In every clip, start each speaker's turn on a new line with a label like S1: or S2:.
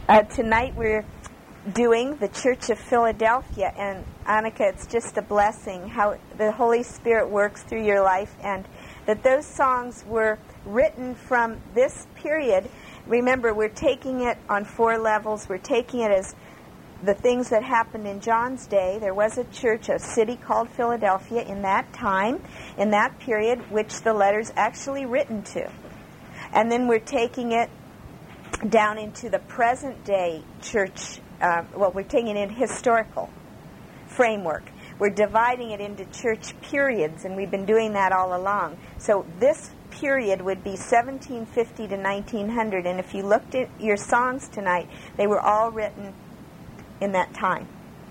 S1: Tonight we're doing the Church of Philadelphia, and Annika, it's just a blessing how the Holy Spirit works through your life, and that those songs were written from this period. Remember, we're taking it on 4 levels. We're taking it as the things that happened in John's day. There was a church, a city called Philadelphia in that time, in that period, which the letter's actually written to. And then we're taking it down into the present day church. We're taking it in historical framework. We're dividing it into church periods, and we've been doing that all along. So this period would be 1750 to 1900, and if you looked at your songs tonight, they were all written in that time,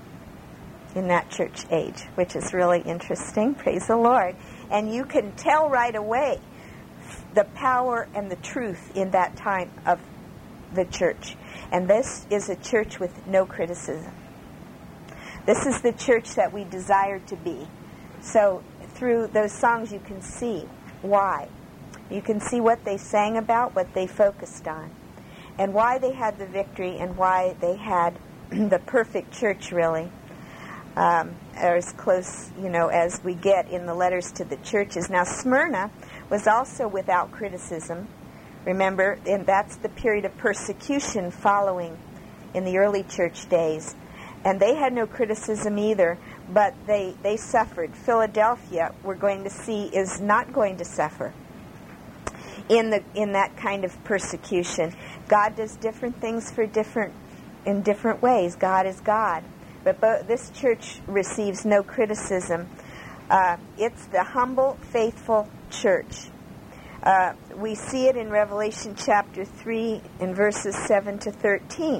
S1: in that church age, which is really interesting. Praise the Lord. And you can tell right away the power and the truth in that time of the church. And this is a church with no criticism. This is the church that we desire to be. So through those songs you can see why. You can see what they sang about, what they focused on, and why they had the victory, and why they had the perfect church, really. As close, as we get in the letters to the churches. Now, Smyrna was also without criticism. Remember, and that's the period of persecution following in the early church days. And they had no criticism either, but they suffered. Philadelphia, we're going to see, is not going to suffer in that kind of persecution. God does different things in different ways. God is God. But this church receives no criticism. It's the humble, faithful church. We see it in Revelation chapter 3 in verses 7 to 13.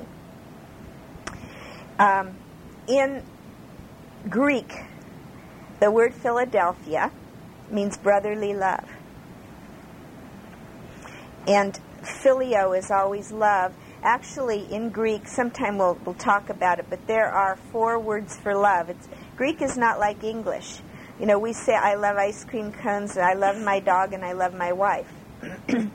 S1: In Greek, the word Philadelphia means brotherly love. And phileo is always love. Actually, in Greek, sometime we'll talk about it, but there are 4 words for love. Greek is not like English. We say, I love ice cream cones, and I love my dog, and I love my wife. And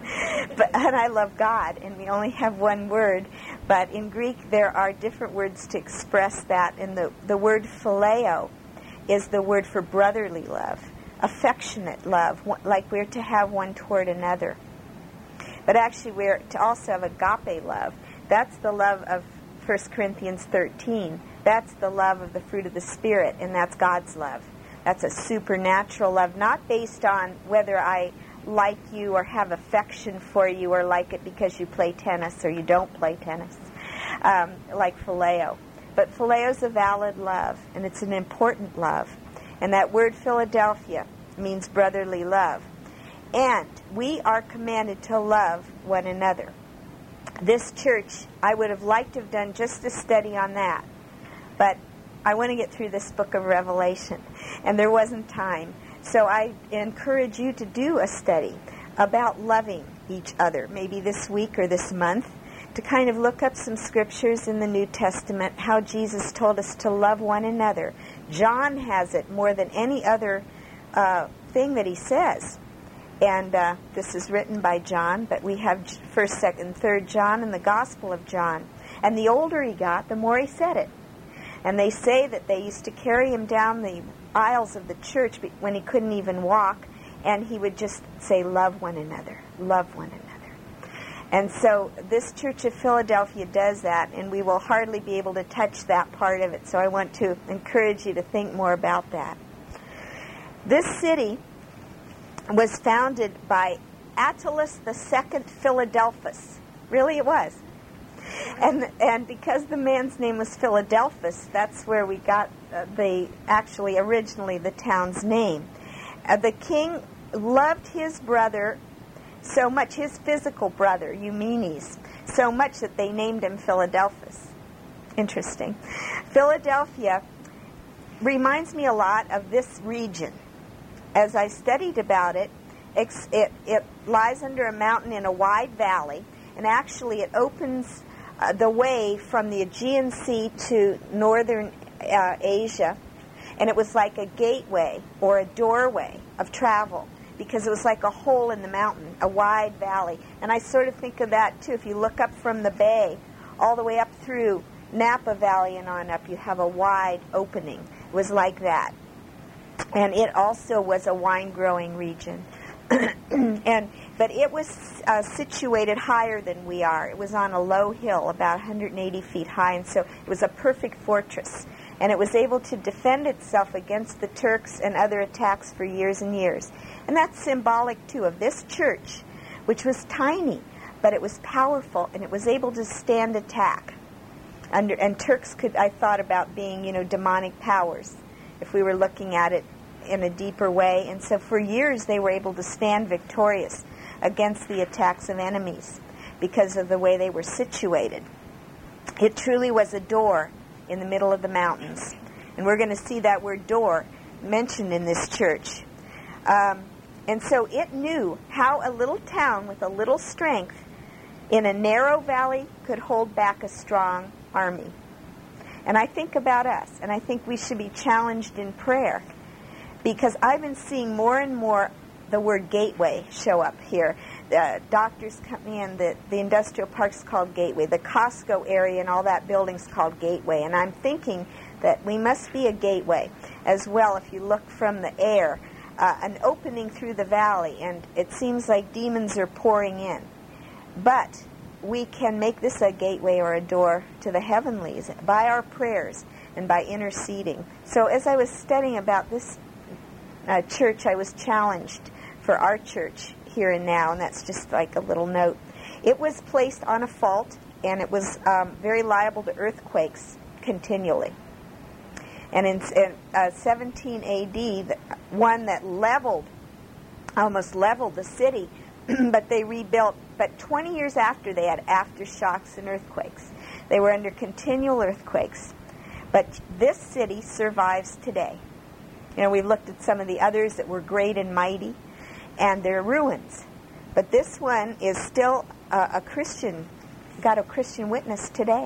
S1: I love God, and we only have one word. But in Greek, there are different words to express that. And the word phileo is the word for brotherly love, affectionate love, like we're to have one toward another. But actually, we're to also have agape love. That's the love of 1 Corinthians 13. That's the love of the fruit of the Spirit, and that's God's love. That's a supernatural love, not based on whether I like you or have affection for you or like it because you play tennis or you don't play tennis, like phileo. But phileo is a valid love, and it's an important love. And that word Philadelphia means brotherly love. And we are commanded to love one another. This church, I would have liked to have done just a study on that, but I want to get through this book of Revelation, and there wasn't time. So I encourage you to do a study about loving each other, maybe this week or this month, to kind of look up some scriptures in the New Testament, how Jesus told us to love one another. John has it more than any other thing that he says. And this is written by John, but we have 1st, 2nd, 3rd John and the Gospel of John. And the older he got, the more he said it. And they say that they used to carry him down the aisles of the church when he couldn't even walk, and he would just say, love one another, love one another. And so this Church of Philadelphia does that, and we will hardly be able to touch that part of it. So I want to encourage you to think more about that. This city was founded by Attalus II Philadelphus. Really, it was. And because the man's name was Philadelphus, that's where we got originally the town's name. The king loved his brother so much, his physical brother, Eumenes, so much that they named him Philadelphus. Interesting. Philadelphia reminds me a lot of this region. As I studied about it, it lies under a mountain in a wide valley, and actually it opens the way from the Aegean Sea to northern Asia, and it was like a gateway or a doorway of travel because it was like a hole in the mountain, a wide valley. And I sort of think of that too. If you look up from the bay, all the way up through Napa Valley and on up, you have a wide opening. It was like that. And it also was a wine-growing region. But it was situated higher than we are. It was on a low hill, about 180 feet high, and so it was a perfect fortress. And it was able to defend itself against the Turks and other attacks for years and years. And that's symbolic, too, of this church, which was tiny, but it was powerful, and it was able to stand attack. And Turks could, I thought about being, demonic powers, if we were looking at it in a deeper way. And so for years they were able to stand victorious against the attacks of enemies because of the way they were situated. It truly was a door in the middle of the mountains. And we're going to see that word door mentioned in this church. And so it knew how a little town with a little strength in a narrow valley could hold back a strong army. And I think about us, and I think we should be challenged in prayer, because I've been seeing more and more the word gateway show up here. Doctors Company and the industrial park's called Gateway. The Costco area and all that building's called Gateway. And I'm thinking that we must be a gateway as well. If you look from the air, an opening through the valley, and it seems like demons are pouring in. But we can make this a gateway or a door to the heavenlies by our prayers and by interceding. So as I was studying about this church, I was challenged for our church here and now, and that's just like a little note. It was placed on a fault, and it was very liable to earthquakes continually. And in 17 A.D., the one that almost leveled the city, but they rebuilt. But 20 years after, they had aftershocks and earthquakes. They were under continual earthquakes. But this city survives today. We've looked at some of the others that were great and mighty, and they're ruins. But this one is still a Christian, got a Christian witness today.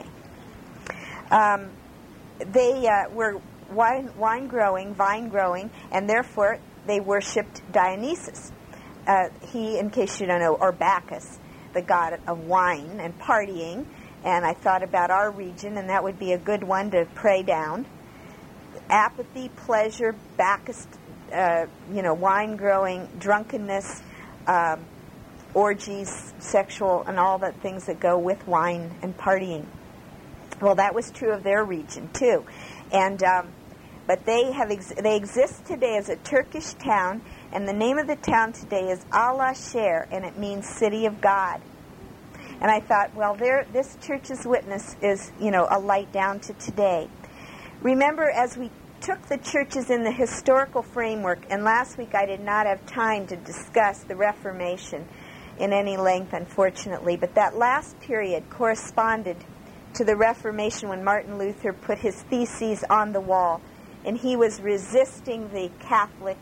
S1: They were vine growing, and therefore they worshipped Dionysus. He, in case you don't know, or Bacchus, the god of wine and partying. And I thought about our region, and that would be a good one to pray down. Apathy, pleasure, Bacchus, wine growing, drunkenness, orgies, sexual, and all the things that go with wine and partying. Well, that was true of their region too, and but they exist today as a Turkish town, and the name of the town today is Alaşehir, and it means city of God. And I thought, well, this church's witness is, a light down to today. Remember, as we took the churches in the historical framework, and last week I did not have time to discuss the Reformation in any length, unfortunately, but that last period corresponded to the Reformation when Martin Luther put his theses on the wall, and he was resisting the Catholic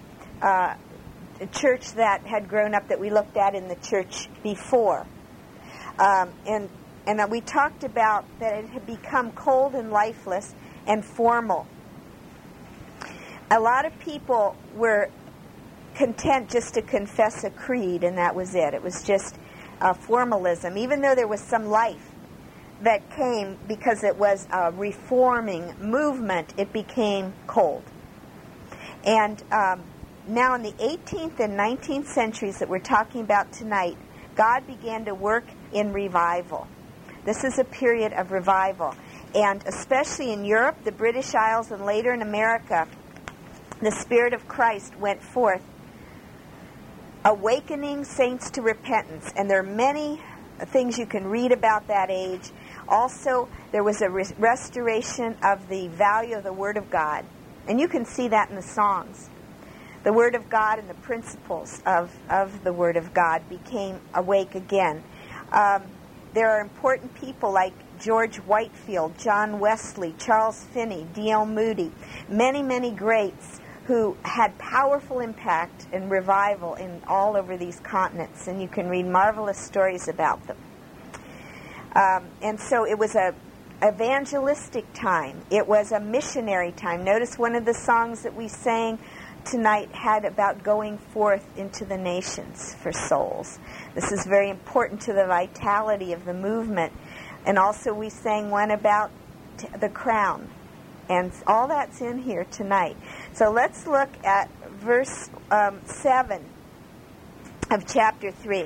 S1: church that had grown up that we looked at in the church before. And that we talked about that it had become cold and lifeless and formal. A lot of people were content just to confess a creed, and that was it. It was just formalism, even though there was some life that came because it was a reforming movement. It became cold. And now in the 18th and 19th centuries that we're talking about tonight, God began to work in revival. This is a period of revival. And especially in Europe, the British Isles, and later in America, the Spirit of Christ went forth, awakening saints to repentance. And there are many things you can read about that age. Also, there was a restoration of the value of the Word of God. And you can see that in the songs. The Word of God and the principles of the Word of God became awake again. There are important people like George Whitefield, John Wesley, Charles Finney, D.L. Moody, many, many greats who had powerful impact and revival in all over these continents, and you can read marvelous stories about them. And so it was a evangelistic time. It was a missionary time. Notice one of the songs that we sang tonight had about going forth into the nations for souls. This is very important to the vitality of the movement And also we sang one about the crown. And all that's in here tonight. So let's look at verse 7 of chapter 3.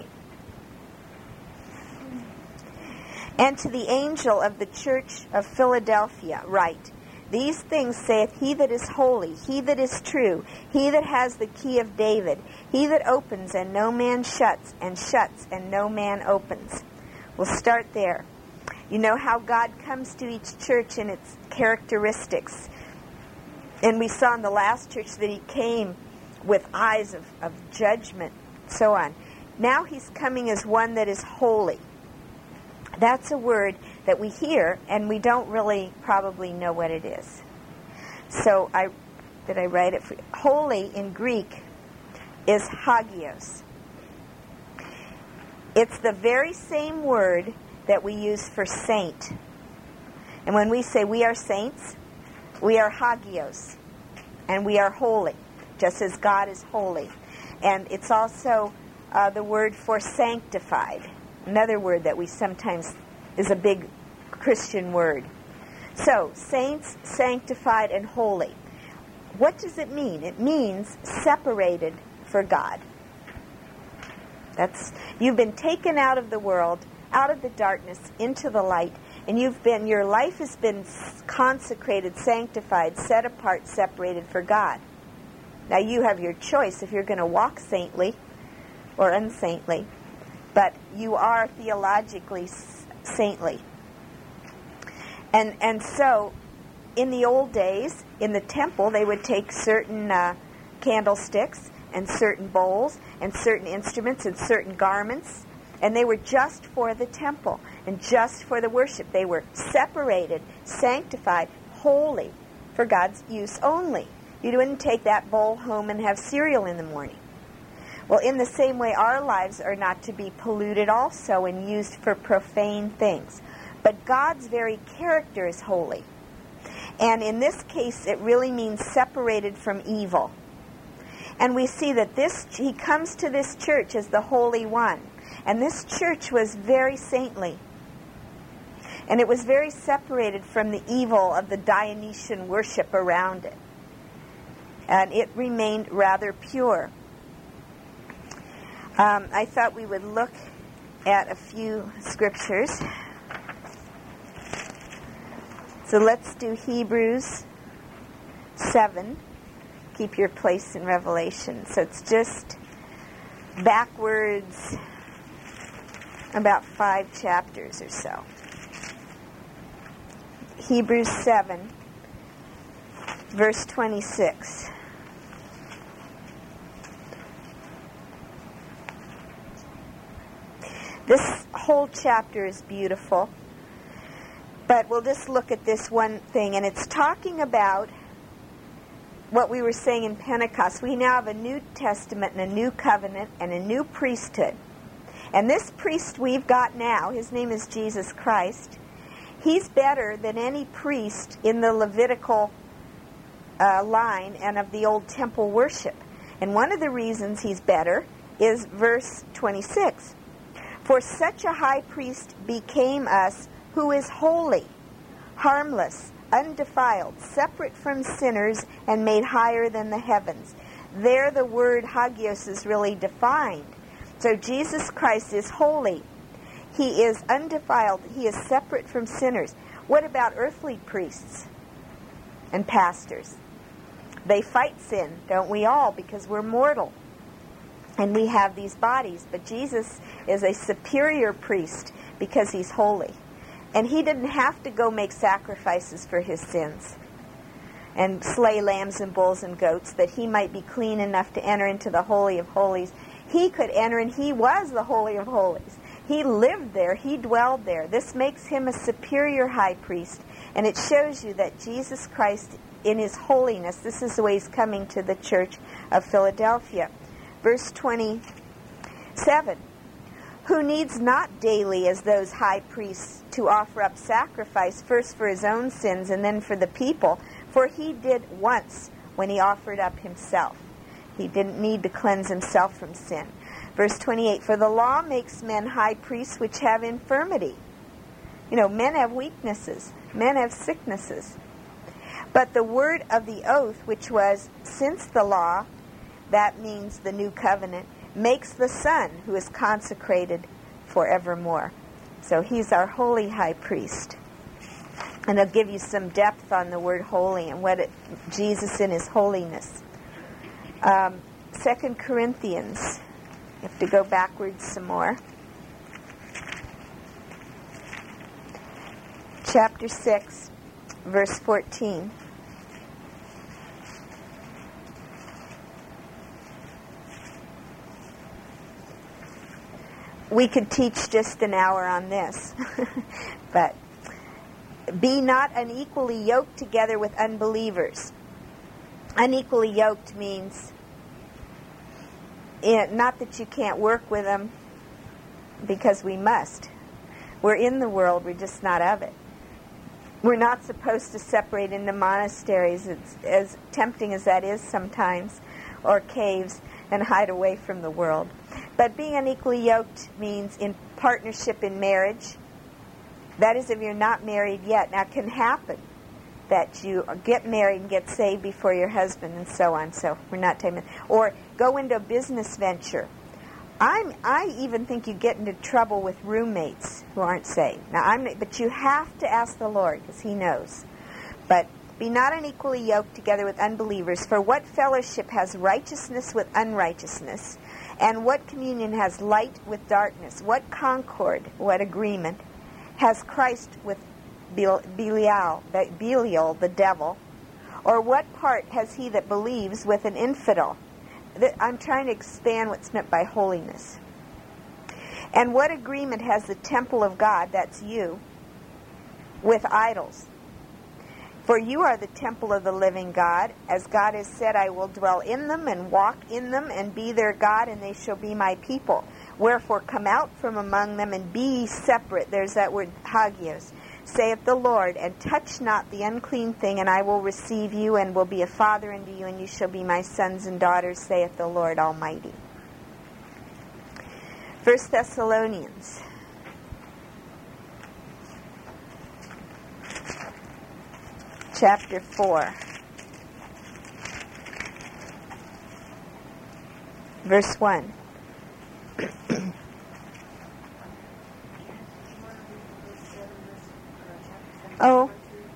S1: And to the angel of the church of Philadelphia write, These things saith he that is holy, he that is true, he that has the key of David, he that opens and no man shuts, and shuts and no man opens. We'll start there. You know how God comes to each church in its characteristics. And we saw in the last church that he came with eyes of judgment, so on. Now he's coming as one that is holy. That's a word that we hear, and we don't really probably know what it is. So did I write it for you? Holy in Greek is hagios. It's the very same word that we use for saint. And when we say we are saints, we are hagios, and we are holy, just as God is holy. And it's also the word for sanctified, another word that we sometimes is a big Christian word. So, saints, sanctified, and holy. What does it mean? It means separated for God. You've been taken out of the world, out of the darkness, into the light, and your life has been consecrated, sanctified, set apart, separated for God. Now you have your choice if you're going to walk saintly or unsaintly, but you are theologically saintly. And so, in the old days, in the temple, they would take certain candlesticks and certain bowls and certain instruments and certain garments, and they were just for the temple and just for the worship. They were separated, sanctified, holy for God's use only. You wouldn't take that bowl home and have cereal in the morning. Well, in the same way, our lives are not to be polluted also and used for profane things. But God's very character is holy. And in this case, it really means separated from evil. And we see that he comes to this church as the Holy One. And this church was very saintly. And it was very separated from the evil of the Dionysian worship around it. And it remained rather pure. I thought we would look at a few scriptures. So let's do Hebrews 7. Keep your place in Revelation. So it's just backwards about 5 chapters or so. Hebrews 7, verse 26. This whole chapter is beautiful, but we'll just look at this one thing, and it's talking about what we were saying in Pentecost. We now have a New Testament and a new covenant and a new priesthood. And this priest we've got now, his name is Jesus Christ, he's better than any priest in the Levitical line and of the old temple worship. And one of the reasons he's better is verse 26. For such a high priest became us, who is holy, harmless, undefiled, separate from sinners, and made higher than the heavens. There the word hagios is really defined. So Jesus Christ is holy. He is undefiled. He is separate from sinners. What about earthly priests and pastors? They fight sin, don't we all, because we're mortal. And we have these bodies. But Jesus is a superior priest because he's holy. And he didn't have to go make sacrifices for his sins and slay lambs and bulls and goats that he might be clean enough to enter into the Holy of Holies. He could enter, and he was the Holy of Holies. He lived there. He dwelled there. This makes him a superior high priest. And it shows you that Jesus Christ, in his holiness, this is the way he's coming to the church of Philadelphia. Verse 27, who needs not daily as those high priests to offer up sacrifice, first for his own sins and then for the people, for he did once when he offered up himself. He didn't need to cleanse himself from sin. Verse 28, for the law makes men high priests which have infirmity. Men have weaknesses. Men have sicknesses. But the word of the oath, which was since the law, that means the new covenant, makes the Son who is consecrated forevermore. So he's our holy high priest. And I'll give you some depth on the word holy and Jesus in his holiness. 2 Corinthians. You have to go backwards some more. Chapter 6, verse 14. We could teach just an hour on this, but be not unequally yoked together with unbelievers. Unequally yoked means not that you can't work with them, because we must. We're in the world, we're just not of it. We're not supposed to separate into monasteries, as tempting as that is sometimes, or caves, and hide away from the world. But being unequally yoked means in partnership in marriage. That is, if you're not married yet. Now, it can happen that you get married and get saved before your husband and so on. So we're not talking about, or go into a business venture. I even think you get into trouble with roommates who aren't saved. But you have to ask the Lord, because he knows. But be not unequally yoked together with unbelievers. For what fellowship has righteousness with unrighteousness? And what communion has light with darkness? What concord, what agreement, has Christ with Belial, the devil? Or what part has he that believes with an infidel? I'm trying to expand what's meant by holiness. And what agreement has the temple of God, that's you, with idols? For you are the temple of the living God. As God has said, I will dwell in them and walk in them and be their God, and they shall be my people. Wherefore come out from among them and be ye separate. There's that word, hagios, saith the Lord, and touch not the unclean thing, and I will receive you and will be a father unto you, and you shall be my sons and daughters, saith the Lord Almighty. 1 Thessalonians. Chapter 4. Verse 1. Oh.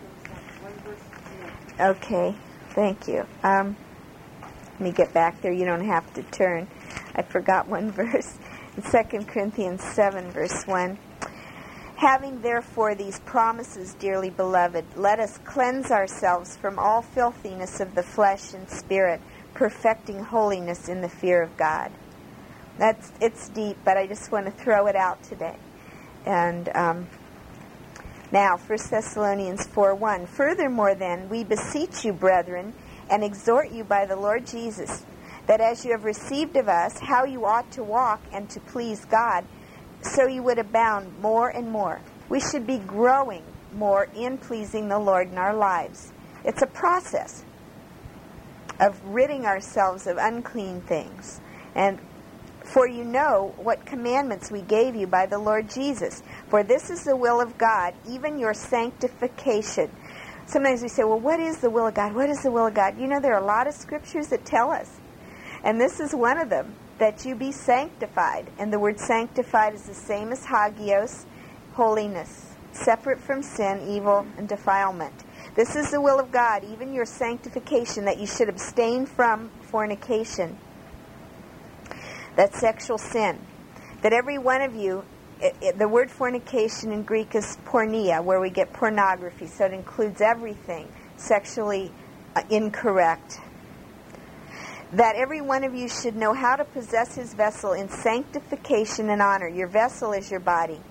S1: Okay. Thank you. Let me get back there. You don't have to turn. I forgot one verse. In 2 Corinthians 7, verse 1. Having therefore these promises, dearly beloved, let us cleanse ourselves from all filthiness of the flesh and spirit, perfecting holiness in the fear of God. It's deep, but I just want to throw it out today. And now, 1 Thessalonians 4:1. Furthermore then, we beseech you, brethren, and exhort you by the Lord Jesus, that as you have received of us how you ought to walk and to please God, so you would abound more and more. We should be growing more in pleasing the Lord in our lives. It's a process of ridding ourselves of unclean things. And for you know what commandments we gave you by the Lord Jesus. For this is the will of God, even your sanctification. Sometimes we say, well, what is the will of God? What is the will of God? There are a lot of scriptures that tell us. And this is one of them. That you be sanctified. And the word sanctified is the same as hagios, holiness, separate from sin, evil, and defilement. This is the will of God, even your sanctification, that you should abstain from fornication. That's sexual sin. That every one of you, the word fornication in Greek is porneia, where we get pornography, so it includes everything sexually incorrect. That every one of you should know how to possess his vessel in sanctification and honor. Your vessel is your body.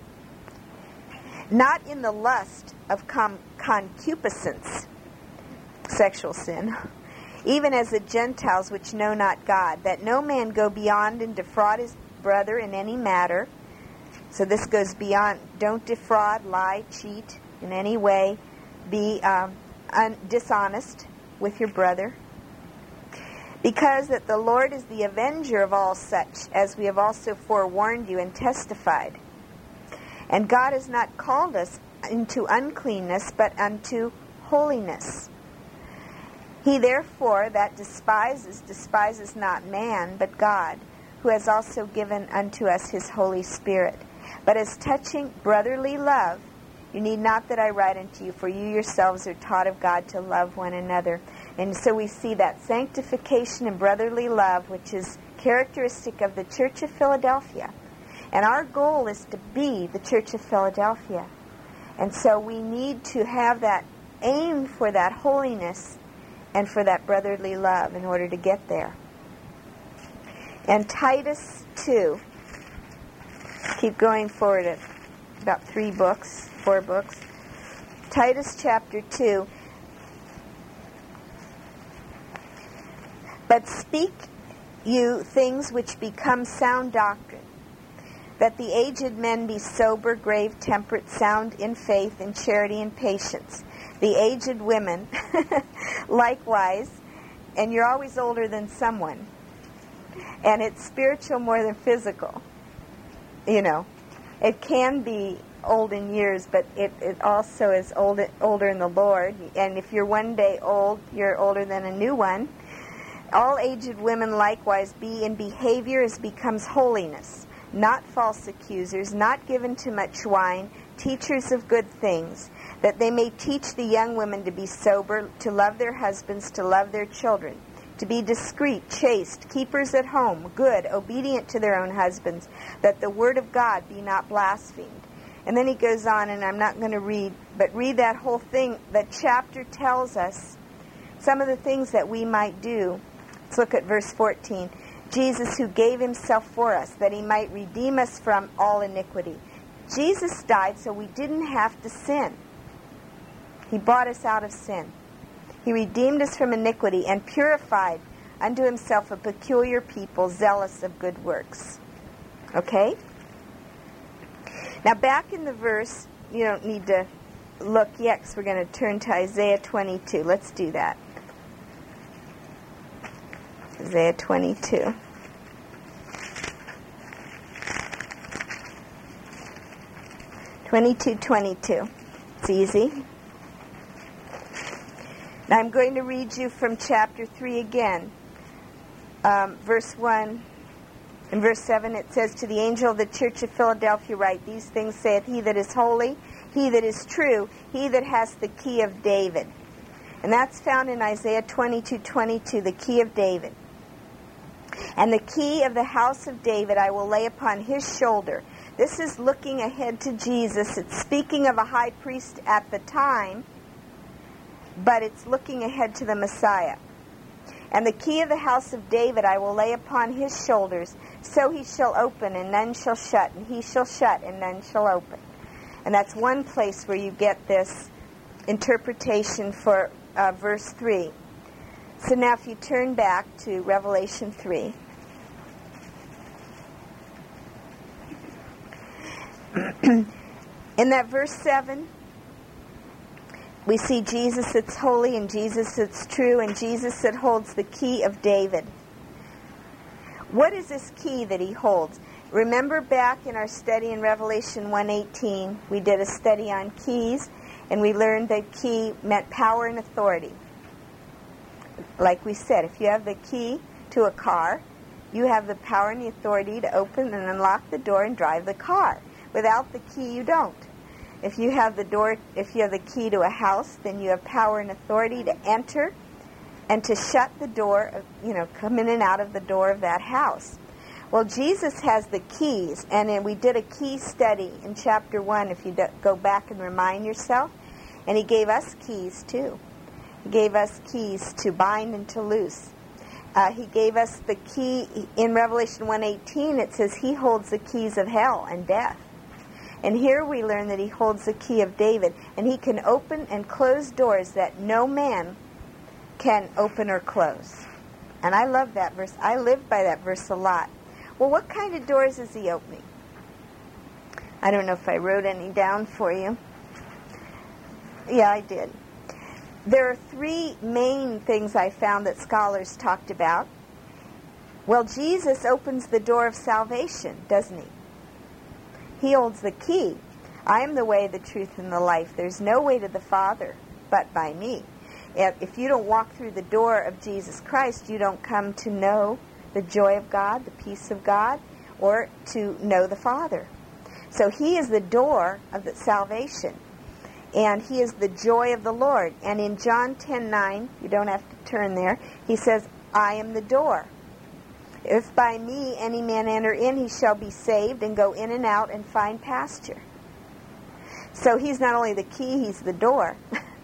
S1: Not in the lust of concupiscence, sexual sin, even as the Gentiles which know not God, that no man go beyond and defraud his brother in any matter. So this goes beyond, don't defraud, lie, cheat in any way, be dishonest with your brother. Because that the Lord is the avenger of all such, as we have also forewarned you and testified. And God has not called us into uncleanness, but unto holiness. He therefore that despises not man, but God, who has also given unto us his Holy Spirit. But as touching brotherly love, you need not that I write unto you, for you yourselves are taught of God to love one another. And so we see that sanctification and brotherly love, which is characteristic of the Church of Philadelphia. And our goal is to be the Church of Philadelphia. And so we need to have that aim for that holiness and for that brotherly love in order to get there. And Titus 2. Keep going forward at about 4 books. Titus chapter 2. But speak you things which become sound doctrine, that the aged men be sober, grave, temperate, sound in faith, in charity, and patience. The aged women, likewise, and you're always older than someone. And it's spiritual more than physical. You know, it can be old in years, but it also is older in the Lord. And if you're one day old, you're older than a new one. All aged women likewise be in behavior as becomes holiness, not false accusers, not given to much wine, teachers of good things, that they may teach the young women to be sober, to love their husbands, to love their children, to be discreet, chaste, keepers at home, good, obedient to their own husbands, that the word of God be not blasphemed. And then he goes on, and I'm not going to read, but read that whole thing. The chapter tells us some of the things that we might do. Let's look at verse 14. Jesus, who gave himself for us, that he might redeem us from all iniquity. Jesus died so we didn't have to sin. He bought us out of sin. He redeemed us from iniquity and purified unto himself a peculiar people, zealous of good works. Okay? Now back in the verse, you don't need to look yet because we're going to turn to Isaiah 22. Let's do that. Isaiah 22. It's easy. Now I'm going to read you from chapter 3 again. Verse 1 and verse 7, it says, To the angel of the church of Philadelphia write, These things saith he that is holy, he that is true, he that has the key of David. And that's found in Isaiah 22:22, the key of David. And the key of the house of David I will lay upon his shoulder. This is looking ahead to Jesus. It's speaking of a high priest at the time, but it's looking ahead to the Messiah. And the key of the house of David I will lay upon his shoulders, so he shall open and none shall shut, and he shall shut and none shall open. And that's one place where you get this interpretation for verse 3. So now if you turn back to Revelation 3. In that verse 7, we see Jesus that's holy and Jesus that's true and Jesus that holds the key of David. What is this key that he holds? Remember back in our study in Revelation 1:18, we did a study on keys, and we learned that key meant power and authority. Like we said, if you have the key to a car, you have the power and the authority to open and unlock the door and drive the car. Without the key, you don't. If you have the key to a house, then you have power and authority to enter and to shut the door, come in and out of the door of that house. Well, Jesus has the keys, and then we did a key study in chapter 1, if you go back and remind yourself, and he gave us keys too. He gave us keys to bind and to loose. He gave us the key, in Revelation 1:18, it says he holds the keys of hell and death. And here we learn that he holds the key of David, and he can open and close doors that no man can open or close. And I love that verse. I live by that verse a lot. Well, what kind of doors is he opening? I don't know if I wrote any down for you. Yeah, I did. There are 3 main things I found that scholars talked about. Well, Jesus opens the door of salvation, doesn't he? He holds the key. I am the way, the truth, and the life. There's no way to the Father but by me. If you don't walk through the door of Jesus Christ, you don't come to know the joy of God, the peace of God, or to know the Father. So he is the door of the salvation, and he is the joy of the Lord. And in John 10:9, you don't have to turn there, he says, I am the door. If by me any man enter in, he shall be saved and go in and out and find pasture. So he's not only the key, he's the door.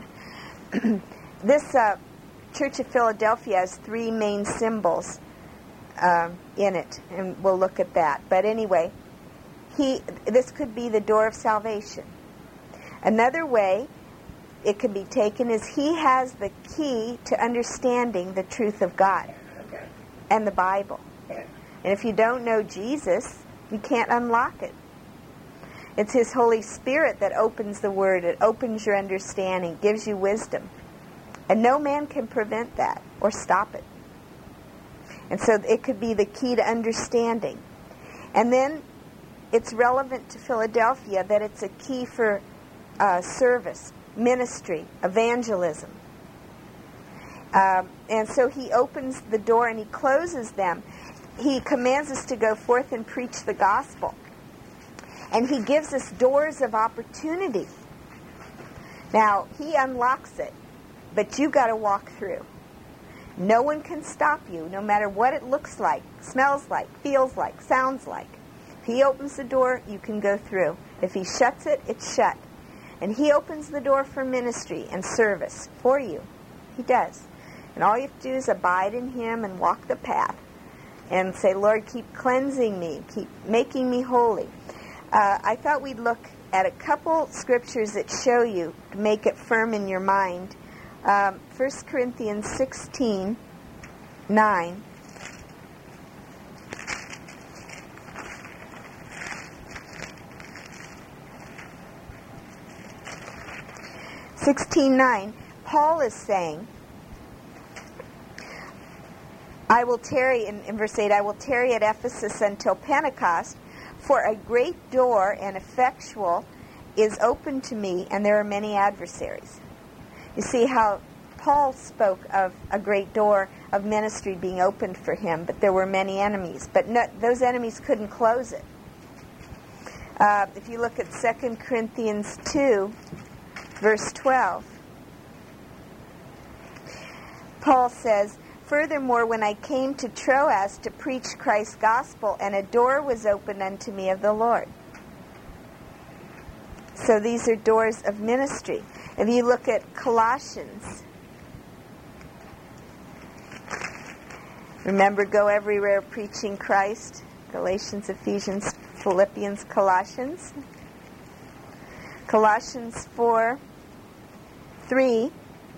S1: This Church of Philadelphia has three main symbols in it, and we'll look at that. But anyway, this could be the door of salvation. Another way it can be taken is he has the key to understanding the truth of God and the Bible. And if you don't know Jesus, you can't unlock it. It's his Holy Spirit that opens the Word. It opens your understanding, gives you wisdom. And no man can prevent that or stop it. And so it could be the key to understanding. And then it's relevant to Philadelphia that it's a key for service, ministry, evangelism. And so he opens the door and he closes them. He commands us to go forth and preach the gospel. And he gives us doors of opportunity. Now, he unlocks it, but you've got to walk through. No one can stop you, no matter what it looks like, smells like, feels like, sounds like. If he opens the door, you can go through. If he shuts it, it's shut. And he opens the door for ministry and service for you. He does. And all you have to do is abide in him and walk the path. And say, Lord, keep cleansing me, keep making me holy. I thought we'd look at a couple scriptures that show you, to make it firm in your mind. 1 Corinthians 16:9. Paul is saying, I will tarry, in verse 8, I will tarry at Ephesus until Pentecost, for a great door and effectual is open to me, and there are many adversaries. You see how Paul spoke of a great door of ministry being opened for him, but there were many enemies. But those enemies couldn't close it. If you look at 2 Corinthians 2, verse 12, Paul says, Furthermore, when I came to Troas to preach Christ's gospel, and a door was opened unto me of the Lord. So these are doors of ministry. If you look at Colossians, remember, go everywhere preaching Christ. Galatians, Ephesians, Philippians, Colossians. Colossians 4:3.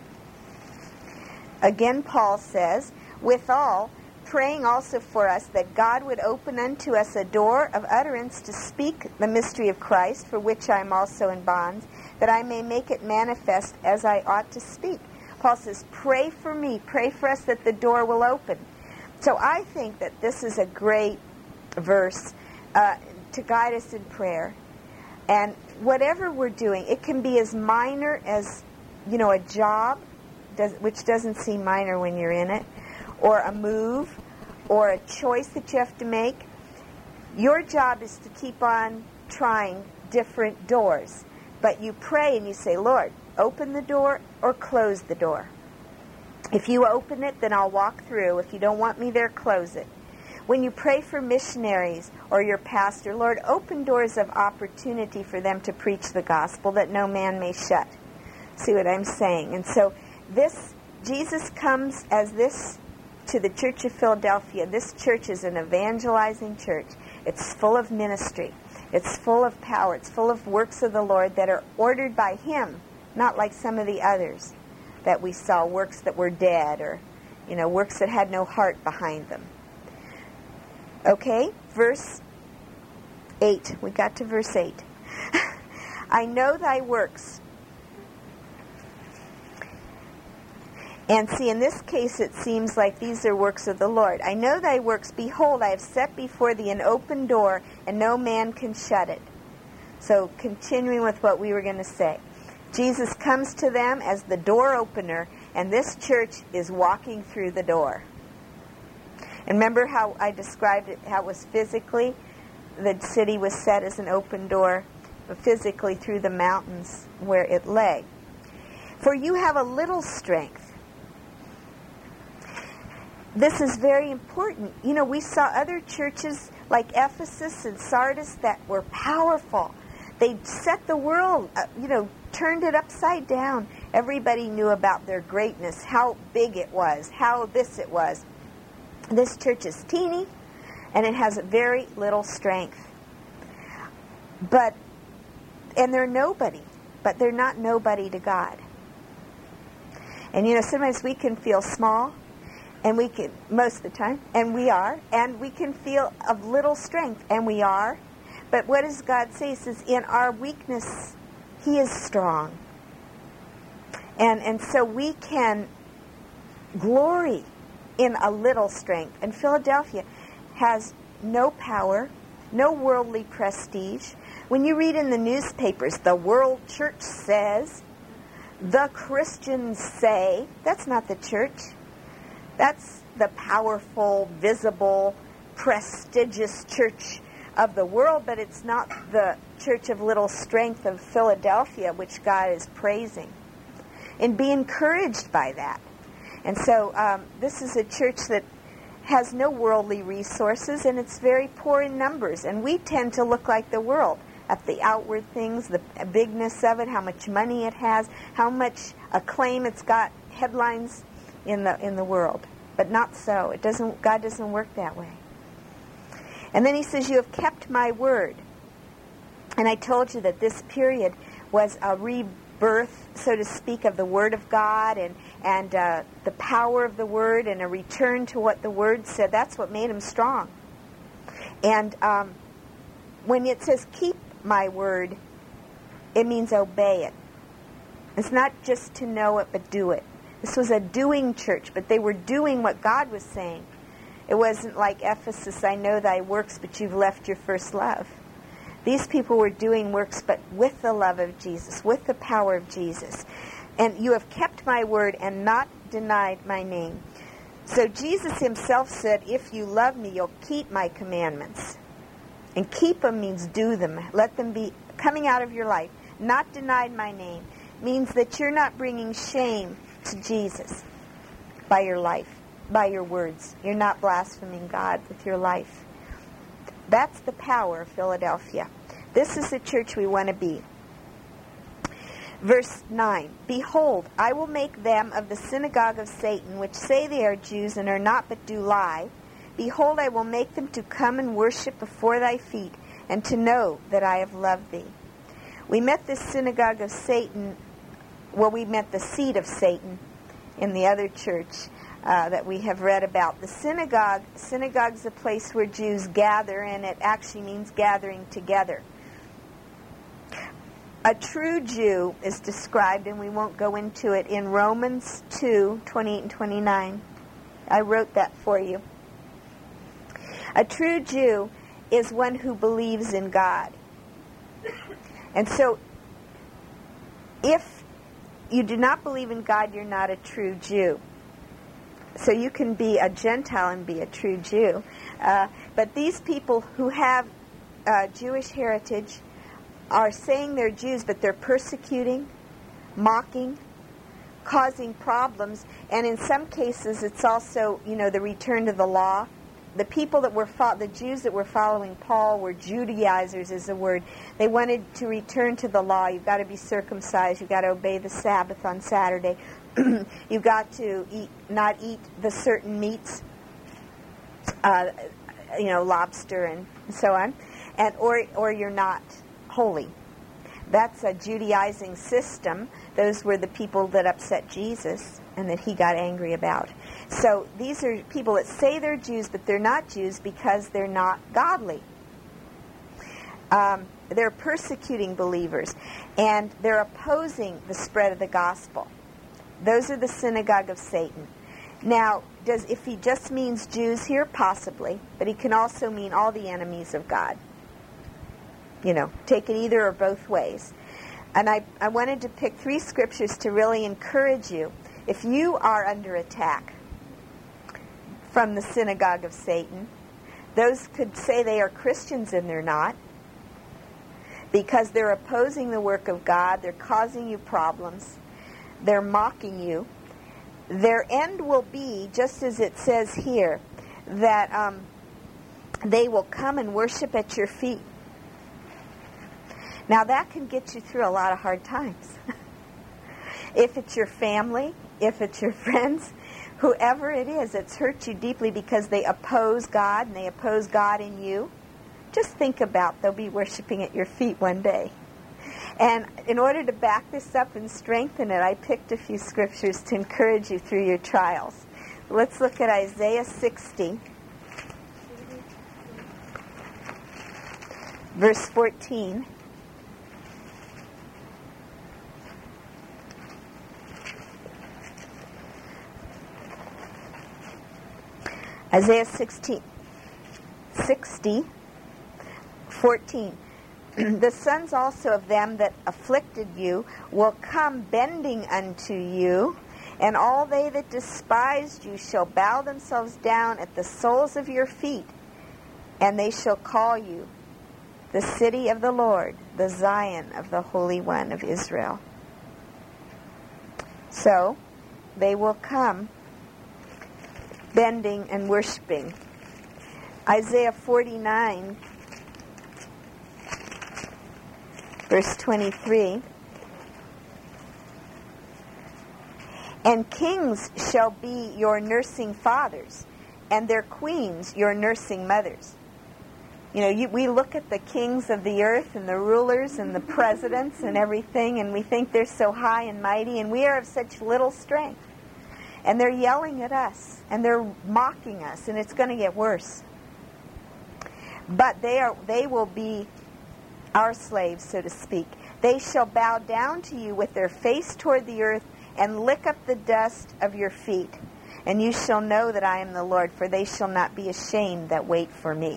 S1: Again, Paul says, Withal, praying also for us that God would open unto us a door of utterance to speak the mystery of Christ, for which I am also in bonds, that I may make it manifest as I ought to speak. Paul says, pray for me, pray for us that the door will open. So I think that this is a great verse to guide us in prayer. And whatever we're doing, it can be as minor as, a job, which doesn't seem minor when you're in it, or a move, or a choice that you have to make. Your job is to keep on trying different doors. But you pray and you say, Lord, open the door or close the door. If you open it, then I'll walk through. If you don't want me there, close it. When you pray for missionaries or your pastor, Lord, open doors of opportunity for them to preach the gospel that no man may shut. See what I'm saying? And so Jesus comes as this to the Church of Philadelphia. This church is an evangelizing church. It's full of ministry. It's full of power. It's full of works of the Lord that are ordered by Him, not like some of the others that we saw, works that were dead or, works that had no heart behind them. Okay, verse 8. We got to verse 8. I know thy works. And see, in this case, it seems like these are works of the Lord. I know thy works. Behold, I have set before thee an open door, and no man can shut it. So continuing with what we were going to say. Jesus comes to them as the door opener, and this church is walking through the door. And remember how I described it, how it was physically? The city was set as an open door, but physically through the mountains where it lay. For you have a little strength. This is very important. You know, we saw other churches like Ephesus and Sardis that were powerful. They set the world, turned it upside down. Everybody knew about their greatness, how big it was, how this it was. This church is teeny, and it has very little strength. And they're nobody, but they're not nobody to God. And sometimes we can feel small, and we can, most of the time, and we are, and we can feel of little strength, and we are. But what does God say? He says, in our weakness, He is strong. And so we can glory in a little strength. And Philadelphia has no power, no worldly prestige. When you read in the newspapers, the world church says, the Christians say, that's not the church. That's the powerful, visible, prestigious church of the world, but it's not the church of little strength of Philadelphia, which God is praising. And be encouraged by that. And so this is a church that has no worldly resources, and it's very poor in numbers. And we tend to look like the world at the outward things, the bigness of it, how much money it has, how much acclaim it's got, headlines in the world. But not so. God doesn't work that way. And then he says, you have kept my word. And I told you that this period was a rebirth, so to speak, of the Word of God and the power of the Word and a return to what the Word said. That's what made him strong. And when it says keep my word, it means obey it. It's not just to know it, but do it. This was a doing church, but they were doing what God was saying. It wasn't like Ephesus, I know thy works, but you've left your first love. These people were doing works, but with the love of Jesus, with the power of Jesus. And you have kept my word and not denied my name. So Jesus himself said, if you love me, you'll keep my commandments. And keep them means do them. Let them be coming out of your life. Not denied my name means that you're not bringing shame to Jesus by your life, by your words. You're not blaspheming God with your life. That's the power of Philadelphia. This is the church we want to be. Verse 9, behold, I will make them of the synagogue of Satan, which say they are Jews and are not, but do lie. Behold, I will make them to come and worship before thy feet, and to know that I have loved thee. We met this synagogue of Satan, we met the seat of Satan in the other church that we have read about. The synagogue's a place where Jews gather, and it actually means gathering together. A true Jew is described, and we won't go into it, in Romans 2:28 and 29. I wrote that for you. A true Jew is one who believes in God. And so, if you do not believe in God, you're not a true Jew. So you can be a Gentile and be a true Jew. But these people who have Jewish heritage are saying they're Jews, but they're persecuting, mocking, causing problems. And in some cases, it's also, the return to the law. The people that were the Jews that were following Paul were Judaizers, is the word. They wanted to return to the law. You've got to be circumcised. You've got to obey the Sabbath on Saturday. You've got to not eat the certain meats, lobster and so on, and or you're not holy. That's a Judaizing system. Those were the people that upset Jesus and that he got angry about. So these are people that say they're Jews, but they're not Jews because they're not godly. They're persecuting believers, and they're opposing the spread of the gospel. Those are the synagogue of Satan. Now, if he just means Jews here, possibly, but he can also mean all the enemies of God. take it either or both ways. And I wanted to pick 3 scriptures to really encourage you. If you are under attack from the synagogue of Satan, those could say they are Christians and they're not, because they're opposing the work of God, they're causing you problems, they're mocking you. Their end will be, just as it says here, that they will come and worship at your feet. Now that can get you through a lot of hard times. If it's your family, if it's your friends, whoever it is, it's hurt you deeply because they oppose God and they oppose God in you. Just think about they'll be worshiping at your feet one day. And in order to back this up and strengthen it, I picked a few scriptures to encourage you through your trials. Let's look at Isaiah 60, verse 14. Isaiah 60, 14. The sons also of them that afflicted you will come bending unto you, and all they that despised you shall bow themselves down at the soles of your feet, and they shall call you the city of the Lord, the Zion of the Holy One of Israel. So, they will come bending and worshiping. Isaiah 49, verse 23. And kings shall be your nursing fathers, and their queens your nursing mothers. We look at the kings of the earth and the rulers and the presidents and everything, and we think they're so high and mighty, and we are of such little strength. And they're yelling at us, and they're mocking us, and it's going to get worse. But they will be our slaves, so to speak. They shall bow down to you with their face toward the earth and lick up the dust of your feet. And you shall know that I am the Lord, for they shall not be ashamed that wait for me.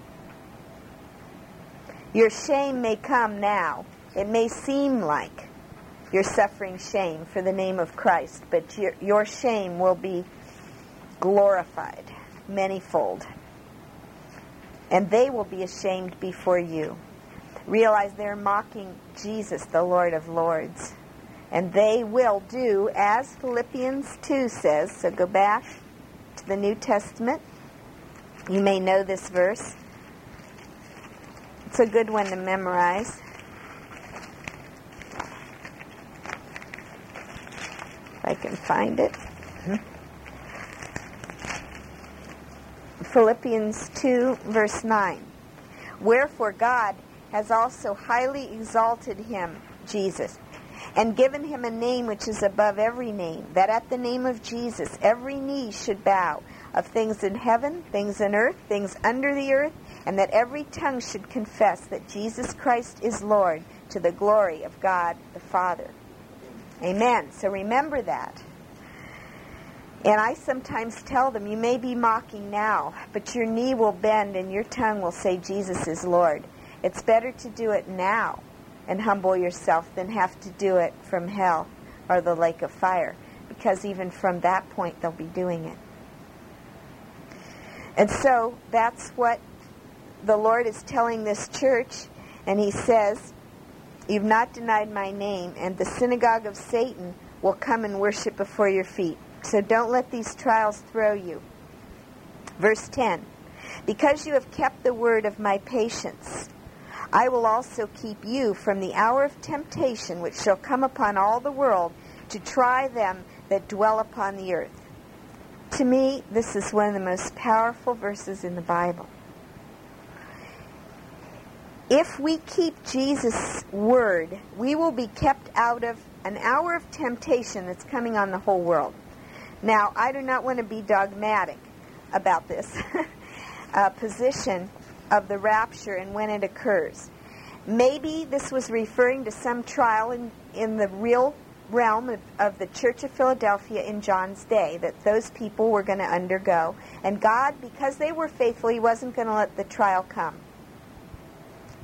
S1: Your shame may come now. It may seem like you're suffering shame for the name of Christ, but your shame will be glorified manyfold. And they will be ashamed before you. Realize they're mocking Jesus, the Lord of Lords. And they will do as Philippians 2 says. So go back to the New Testament. You may know this verse. It's a good one to memorize. If I can find it. Philippians 2, verse 9. Wherefore God has also highly exalted him, Jesus, and given him a name which is above every name, that at the name of Jesus every knee should bow, of things in heaven, things in earth, things under the earth, and that every tongue should confess that Jesus Christ is Lord, to the glory of God the Father. Amen. So remember that. And I sometimes tell them, you may be mocking now, but your knee will bend and your tongue will say Jesus is Lord. It's better to do it now and humble yourself than have to do it from hell or the lake of fire, because even from that point they'll be doing it. And so that's what the Lord is telling this church, and he says, you've not denied my name, and the synagogue of Satan will come and worship before your feet. So don't let these trials throw you. Verse 10, because you have kept the word of my patience, I will also keep you from the hour of temptation which shall come upon all the world to try them that dwell upon the earth. To me, this is one of the most powerful verses in the Bible. If we keep Jesus' word, we will be kept out of an hour of temptation that's coming on the whole world. Now, I do not want to be dogmatic about this position of the rapture and when it occurs. Maybe this was referring to some trial in the real realm of the Church of Philadelphia in John's day that those people were going to undergo. And God, because they were faithful, he wasn't going to let the trial come.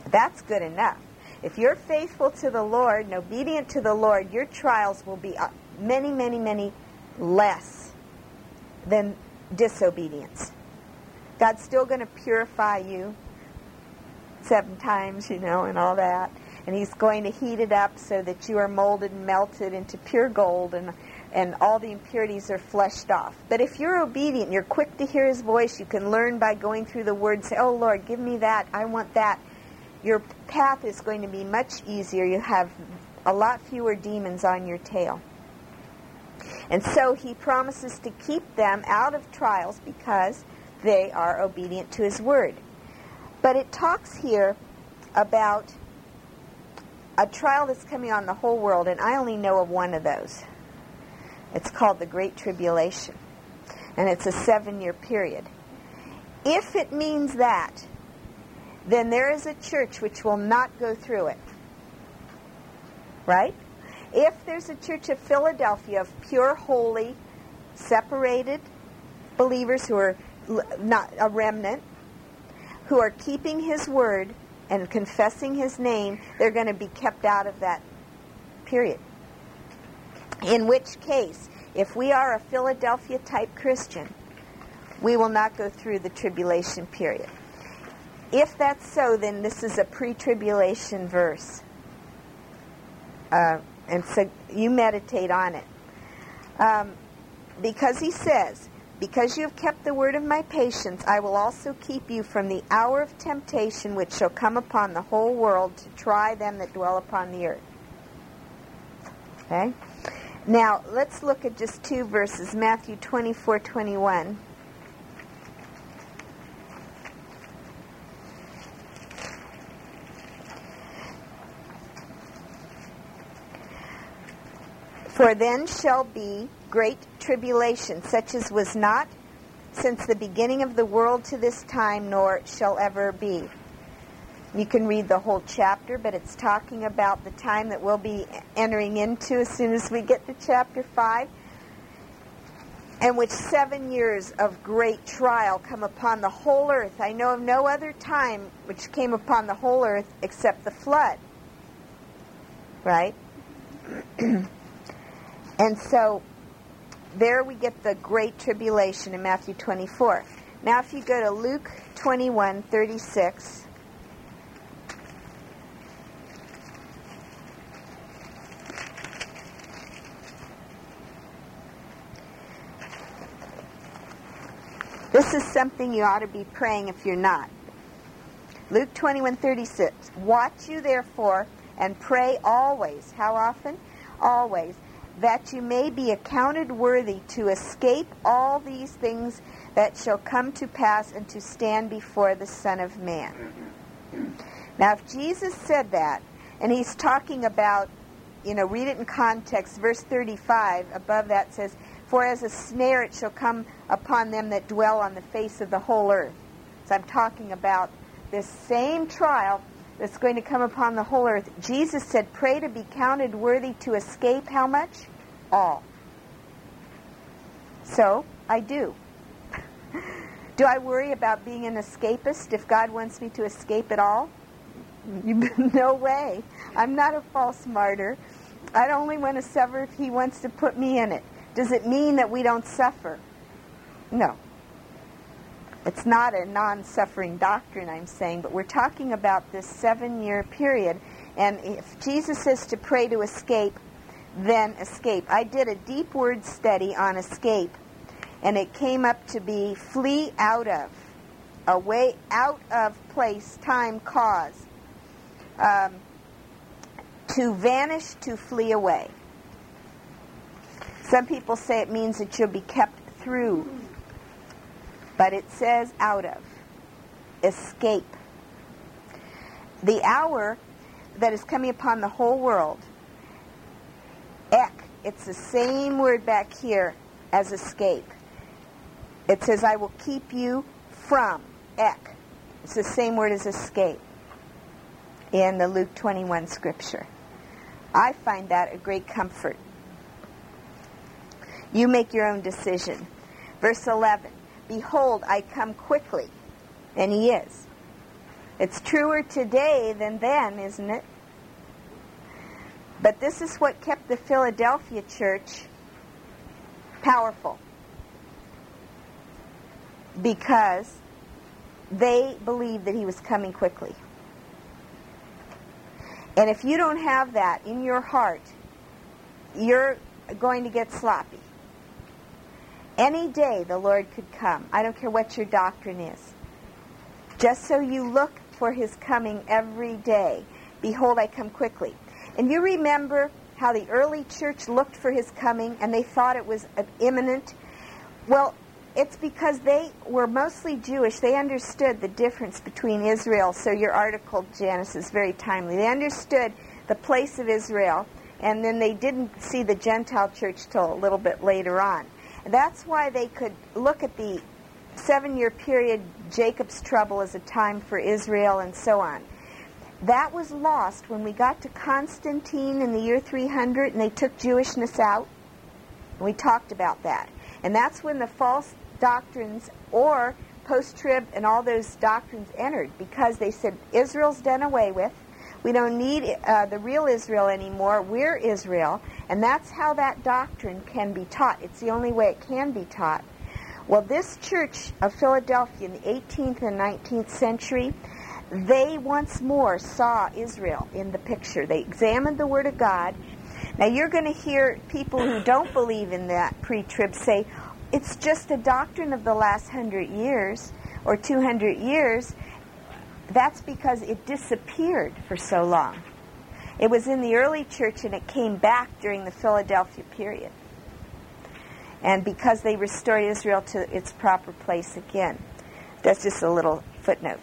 S1: That's good enough. If you're faithful to the Lord and obedient to the Lord, your trials will be many, many, many less than disobedience. God's still going to purify you 7 times, and all that. And He's going to heat it up so that you are molded and melted into pure gold, and all the impurities are flushed off. But if you're obedient, you're quick to hear His voice, you can learn by going through the Word and say, oh, Lord, give me that. I want that. Your path is going to be much easier. You have a lot fewer demons on your tail. And so He promises to keep them out of trials because they are obedient to His Word. But it talks here about a trial that's coming on the whole world, and I only know of one of those. It's called the Great Tribulation, and it's a 7-year period. If it means that, then there is a church which will not go through it. Right? If there's a church of Philadelphia of pure, holy, separated believers who are not a remnant, who are keeping His Word and confessing His name, they're going to be kept out of that period. In which case, if we are a Philadelphia-type Christian, we will not go through the tribulation period. If that's so, then this is a pre-tribulation verse. And so you meditate on it. Because He says, because you have kept the word of my patience, I will also keep you from the hour of temptation which shall come upon the whole world to try them that dwell upon the earth. Okay? Now, let's look at just 2 verses. Matthew 24:21. For then shall be great tribulation, such as was not since the beginning of the world to this time, nor shall ever be. You can read the whole chapter, but it's talking about the time that we'll be entering into as soon as we get to chapter 5, in which 7 years of great trial come upon the whole earth. I know of no other time which came upon the whole earth except the flood. Right? And so there we get the great tribulation in Matthew 24. Now if you go to Luke 21:36, this is something you ought to be praying if you're not. Luke 21:36. Watch you therefore and pray always. How often? Always. That you may be accounted worthy to escape all these things that shall come to pass and to stand before the Son of Man. Now, if Jesus said that, and He's talking about, read it in context, verse 35, above that says, for as a snare it shall come upon them that dwell on the face of the whole earth. So I'm talking about this same trial that's going to come upon the whole earth. Jesus said, pray to be counted worthy to escape how much? All. So, I do. Do I worry about being an escapist if God wants me to escape it all? No way. I'm not a false martyr. I only want to suffer if He wants to put me in it. Does it mean that we don't suffer? No. It's not a non-suffering doctrine, I'm saying, but we're talking about this 7-year period. And if Jesus says to pray to escape, then escape. I did a deep word study on escape, and it came up to be flee out of, a way out of place, time, cause. To vanish, to flee away. Some people say it means that you'll be kept through. But it says out of. Escape. The hour that is coming upon the whole world, ek, it's the same word back here as escape. It says, I will keep you from, ek. It's the same word as escape in the Luke 21 scripture. I find that a great comfort. You make your own decision. Verse 11. Behold, I come quickly. And He is. It's truer today than then, isn't it? But this is what kept the Philadelphia church powerful, because they believed that he was coming quickly. And if you don't have that in your heart, you're going to get sloppy. Any day the Lord could come. I don't care what your doctrine is. Just so you look for his coming every day. Behold, I come quickly. And you remember how the early church looked for his coming and they thought it was imminent? Well, it's because they were mostly Jewish. They understood the difference between Israel. So your article, Janice, is very timely. They understood the place of Israel, and then they didn't see the Gentile church till a little bit later on. And that's why they could look at the 7-year period, Jacob's trouble, as a time for Israel and so on. That was lost when we got to Constantine in the year 300, and they took Jewishness out. And we talked about that. And that's when the false doctrines or post-trib and all those doctrines entered, because they said, Israel's done away with. We don't need the real Israel anymore. We're Israel. And that's how that doctrine can be taught. It's the only way it can be taught. Well, this church of Philadelphia in the 18th and 19th century, they once more saw Israel in the picture. They examined the Word of God. Now, you're going to hear people who don't believe in that pre-trib say, it's just a doctrine of the last 100 years or 200 years. That's because it disappeared for so long. It was in the early church and it came back during the Philadelphia period. And because they restored Israel to its proper place again. That's just a little footnote.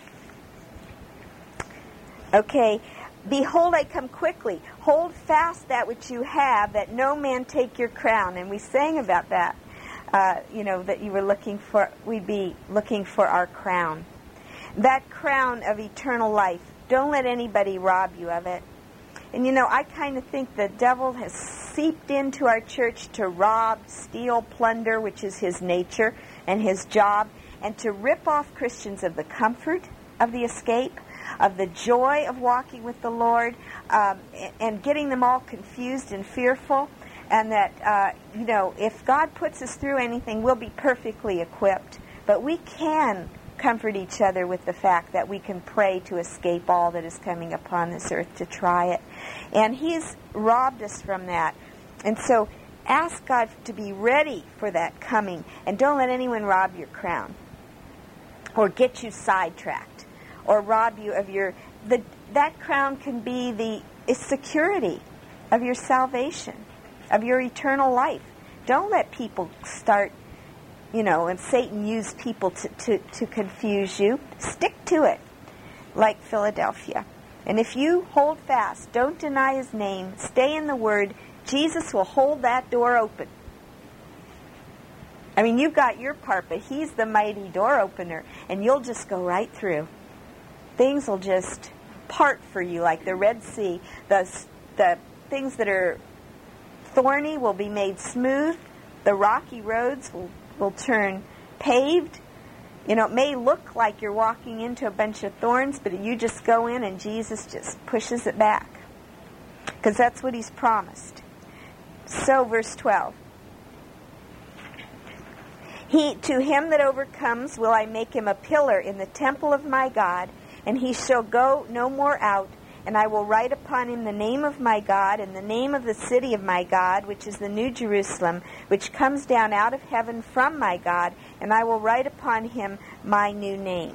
S1: Okay, behold, I come quickly. Hold fast that which you have, that no man take your crown. And we sang about that, that you were looking for, we'd be looking for our crown. That crown of eternal life. Don't let anybody rob you of it. And I kind of think the devil has seeped into our church to rob, steal, plunder, which is his nature and his job, and to rip off Christians of the comfort of the escape, of the joy of walking with the Lord, and getting them all confused and fearful. And that, if God puts us through anything, we'll be perfectly equipped. But we can comfort each other with the fact that we can pray to escape all that is coming upon this earth, to try it. And he's robbed us from that. And so ask God to be ready for that coming. And don't let anyone rob your crown or get you sidetracked or rob you of that crown can be the security of your salvation, of your eternal life. Don't let people start, and Satan use people to confuse you. Stick to it, like Philadelphia. And if you hold fast, don't deny his name, stay in the Word, Jesus will hold that door open. I mean, you've got your part, but he's the mighty door opener, and you'll just go right through. Things will just part for you like the Red Sea. The things that are thorny will be made smooth. The rocky roads will turn paved. It may look like you're walking into a bunch of thorns, but you just go in and Jesus just pushes it back. Because that's what he's promised. So, verse 12. To him that overcomes will I make him a pillar in the temple of my God, and he shall go no more out. And I will write upon him the name of my God, and the name of the city of my God, which is the New Jerusalem, which comes down out of heaven from my God, and I will write upon him my new name.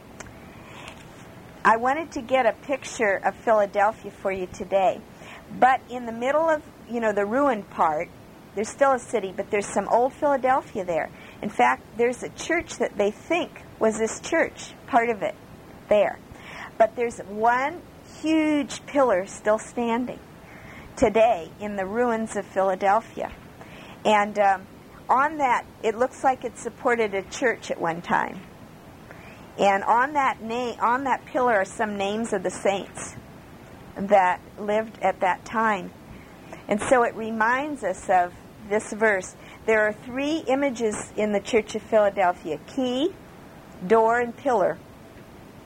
S1: I wanted to get a picture of Philadelphia for you today. But in the middle of, the ruined part, there's still a city, but there's some old Philadelphia there. In fact, there's a church that they think was this church, part of it, there. But there's one huge pillar still standing today in the ruins of Philadelphia. And on that, it looks like it supported a church at one time. And on that pillar are some names of the saints that lived at that time. And so it reminds us of this verse. There are 3 images in the Church of Philadelphia: key, door, and pillar.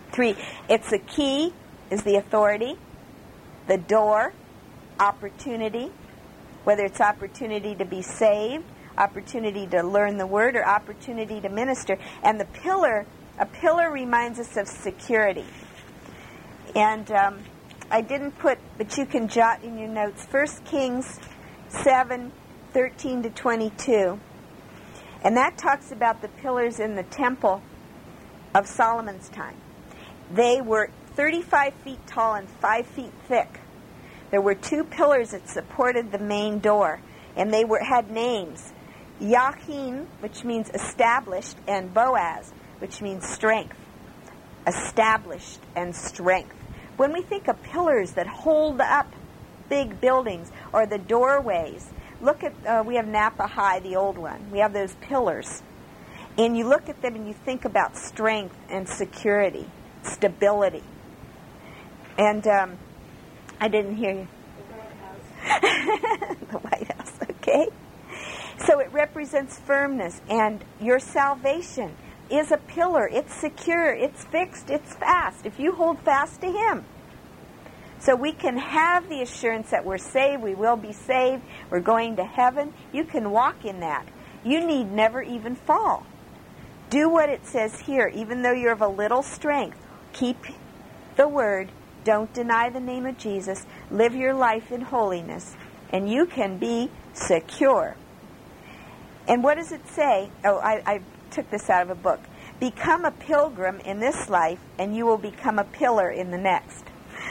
S1: 3. It's the key is the authority, the door, opportunity, whether it's opportunity to be saved, opportunity to learn the word, or opportunity to minister. And the pillar, a pillar reminds us of security. And I didn't put, but you can jot in your notes, 1 Kings 7:13 to 22. And that talks about the pillars in the temple of Solomon's time. They were 35 feet tall and 5 feet thick. There were 2 pillars that supported the main door, and they had names. Yachin, which means established, and Boaz, which means strength. Established and strength. When we think of pillars that hold up big buildings, or the doorways, look at, we have Napa High, the old one. We have those pillars. And you look at them and you think about strength and security, stability. And I didn't hear you.
S2: The White House.
S1: The White House, okay. So it represents firmness, and your salvation is a pillar. It's secure, it's fixed, it's fast. If you hold fast to Him. So we can have the assurance that we're saved, we will be saved, we're going to heaven. You can walk in that. You need never even fall. Do what it says here, even though you're of a little strength. Keep the word. Don't deny the name of Jesus. Live your life in holiness, and you can be secure. And what does it say? Oh, I took this out of a book. Become a pilgrim in this life, and you will become a pillar in the next.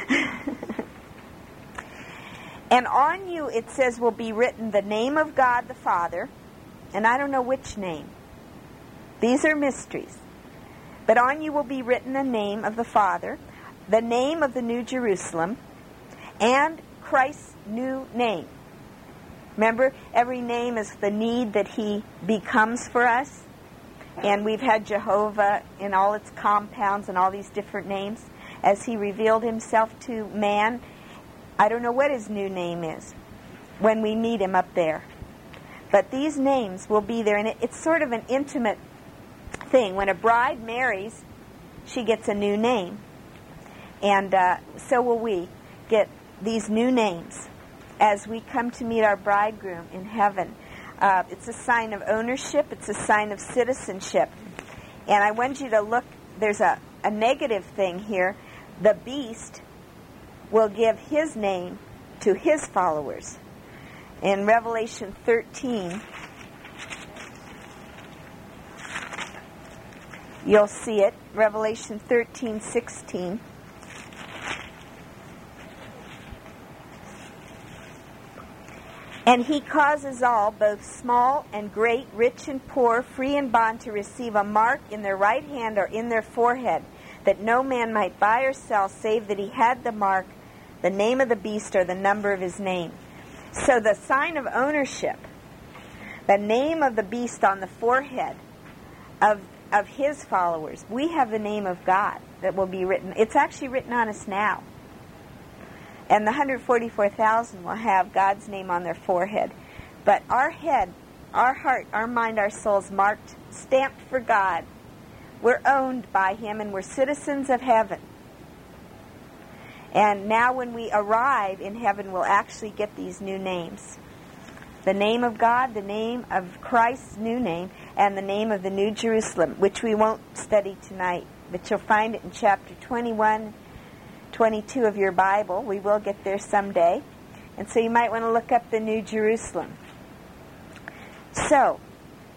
S1: And on you, it says, will be written the name of God the Father, and I don't know which name. These are mysteries. But on you will be written the name of the Father, the name of the New Jerusalem, and Christ's new name. Remember, every name is the need that He becomes for us. And we've had Jehovah in all its compounds and all these different names. As He revealed Himself to man, I don't know what His new name is when we meet Him up there. But these names will be there, and it's sort of an intimate thing. When a bride marries, she gets a new name. And so will we get these new names as we come to meet our bridegroom in heaven. It's a sign of ownership. It's a sign of citizenship. And I want you to look, there's a negative thing here. The beast will give his name to his followers. In Revelation 13, you'll see it. Revelation 13:16. And he causes all, both small and great, rich and poor, free and bond, to receive a mark in their right hand or in their forehead, that no man might buy or sell, save that he had the mark, the name of the beast, or the number of his name. So the sign of ownership, the name of the beast on the forehead of his followers, we have the name of God that will be written. It's actually written on us now. And the 144,000 will have God's name on their forehead. But our head, our heart, our mind, our souls marked, stamped for God. We're owned by Him, and we're citizens of heaven. And now when we arrive in heaven, we'll actually get these new names. The name of God, the name of Christ's new name, and the name of the New Jerusalem, which we won't study tonight. But you'll find it in chapter 21, 22 of your Bible. We will get there someday. And so you might want to look up the New Jerusalem. So,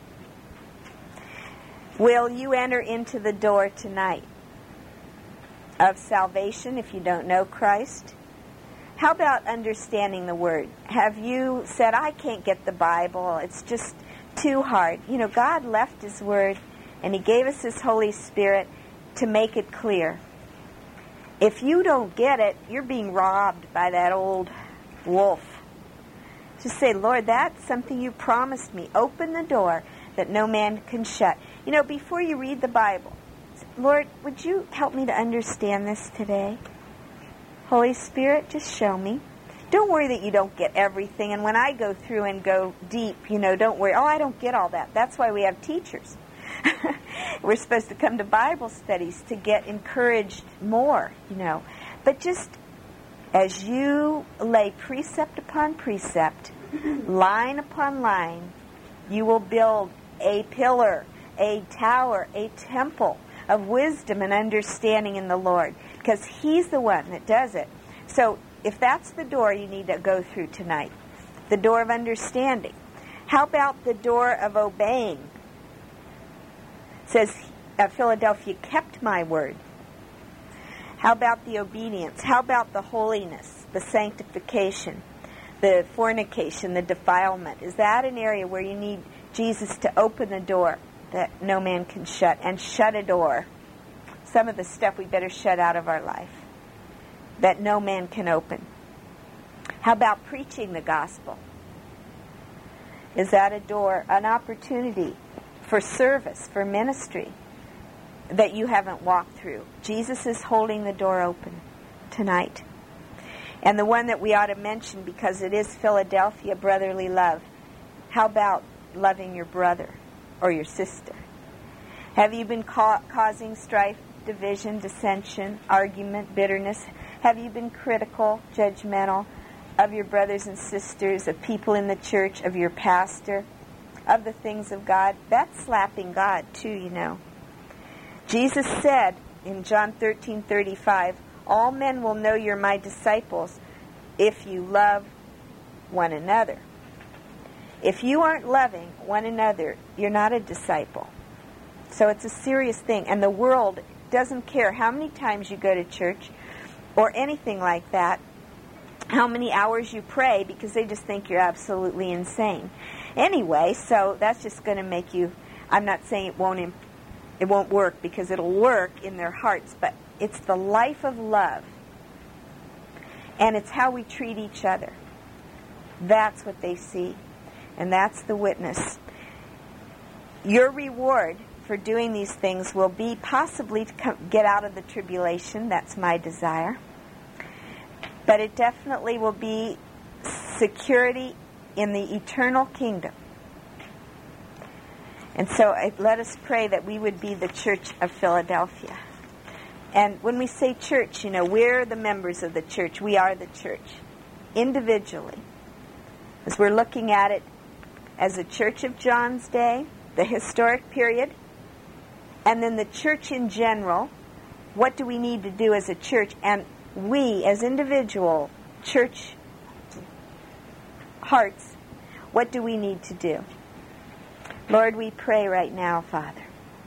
S1: will you enter into the door tonight of salvation if you don't know Christ? How about understanding the Word? Have you said, I can't get the Bible, it's just too hard? You know, God left His Word, and He gave us His Holy Spirit to make it clear. If you don't get it, you're being robbed by that old wolf. Just say, Lord, that's something you promised me. Open the door that no man can shut. You know, before you read the Bible, Lord, would you help me to understand this today? Holy Spirit, just show me. Don't worry that you don't get everything. And when I go through and go deep, you know, don't worry, I don't get all that. That's why we have teachers. We're supposed to come to Bible studies to get encouraged more, But just as you lay precept upon precept, line upon line, you will build a pillar, a tower, a temple of wisdom and understanding in the Lord, because He's the one that does it. So if that's the door you need to go through tonight, the door of understanding, how about the door of obeying? It says, Philadelphia kept my word. How about the obedience? How about the holiness, the sanctification, the fornication, the defilement? Is that an area where you need Jesus to open the door that no man can shut, and shut a door? Some of the stuff we better shut out of our life that no man can open. How about preaching the gospel? Is that a door, an opportunity for service, for ministry that you haven't walked through? Jesus is holding the door open tonight. And the one that we ought to mention, because it is Philadelphia, brotherly love. How about loving your brother or your sister? Have you been causing strife, division, dissension, argument, bitterness? Have you been critical, judgmental of your brothers and sisters, of people in the church, of your pastor, of the things of God? That's slapping God too, Jesus said in John 13:35, all men will know you're my disciples if you love one another. If you aren't loving one another, you're not a disciple. So it's a serious thing. And the world doesn't care how many times you go to church or anything like that, how many hours you pray, because they just think you're absolutely insane. Anyway, so that's just going to make you, I'm not saying it won't work, because it'll work in their hearts, but it's the life of love. And it's how we treat each other. That's what they see. And that's the witness. Your reward for doing these things will be possibly to get out of the tribulation. That's my desire. But it definitely will be security in the eternal kingdom. And so let us pray that we would be the church of Philadelphia. And when we say church, we're the members of the church. We are the church. Individually. As we're looking at it as a church of John's day, the historic period, and then the church in general, what do we need to do as a church? And we, as individual church hearts, what do we need to do? Lord, we pray right now, Father.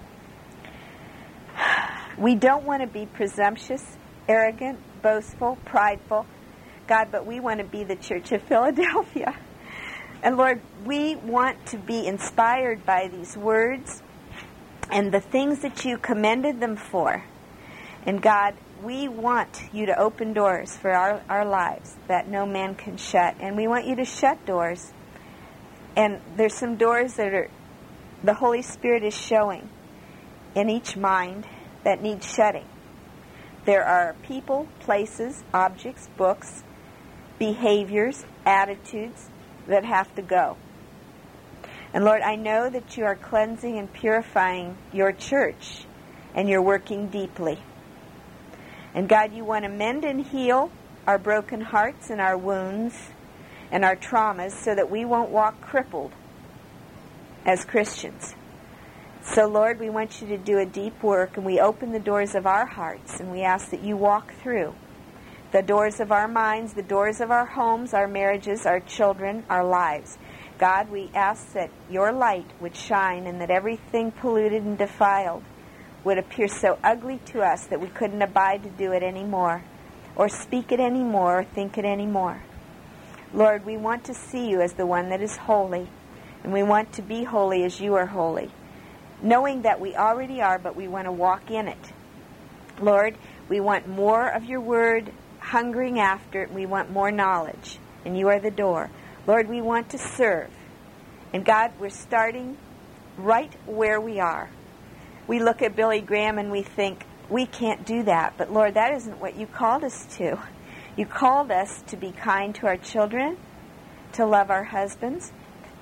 S1: We don't want to be presumptuous, arrogant, boastful, prideful, God, but we want to be the church of Philadelphia. And Lord, we want to be inspired by these words and the things that you commended them for. And God, we want you to open doors for our lives that no man can shut. And we want you to shut doors. And there's some doors that the Holy Spirit is showing in each mind that need shutting. There are people, places, objects, books, behaviors, attitudes that have to go. And Lord, I know that you are cleansing and purifying your church, and you're working deeply. And God, you want to mend and heal our broken hearts and our wounds and our traumas so that we won't walk crippled as Christians. So, Lord, we want you to do a deep work, and we open the doors of our hearts, and we ask that you walk through the doors of our minds, the doors of our homes, our marriages, our children, our lives. God, we ask that your light would shine and that everything polluted and defiled would appear so ugly to us that we couldn't abide to do it anymore, or speak it anymore, or think it anymore. Lord, we want to see you as the one that is holy, and we want to be holy as you are holy, knowing that we already are, but we want to walk in it. Lord, we want more of your word, hungering after it. We want more knowledge, and you are the door. Lord, we want to serve. And God, we're starting right where we are. We look at Billy Graham and we think, we can't do that. But Lord, that isn't what you called us to. You called us to be kind to our children, to love our husbands,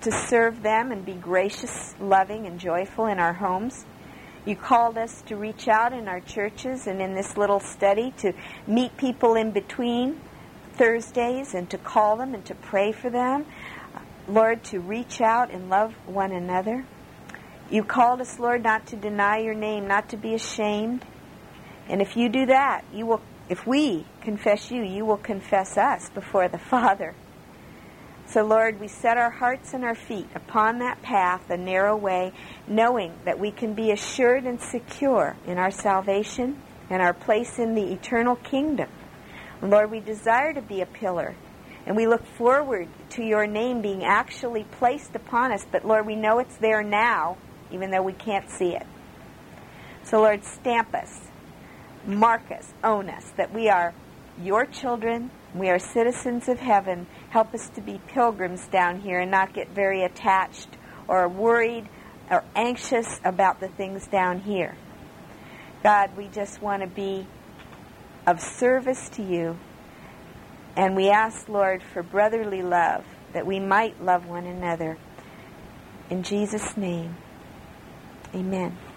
S1: to serve them and be gracious, loving, and joyful in our homes. You called us to reach out in our churches and in this little study to meet people in between Thursdays and to call them and to pray for them. Lord, to reach out and love one another. You called us, Lord, not to deny your name, not to be ashamed. And if you do that, you will. If we confess you, you will confess us before the Father. So, Lord, we set our hearts and our feet upon that path, the narrow way, knowing that we can be assured and secure in our salvation and our place in the eternal kingdom. Lord, we desire to be a pillar, and we look forward to your name being actually placed upon us. But, Lord, we know it's there now, even though we can't see it. So, Lord, stamp us, mark us, own us, that we are your children, we are citizens of heaven. Help us to be pilgrims down here and not get very attached or worried or anxious about the things down here. God, we just want to be of service to you. And we ask, Lord, for brotherly love, that we might love one another. In Jesus' name, amen.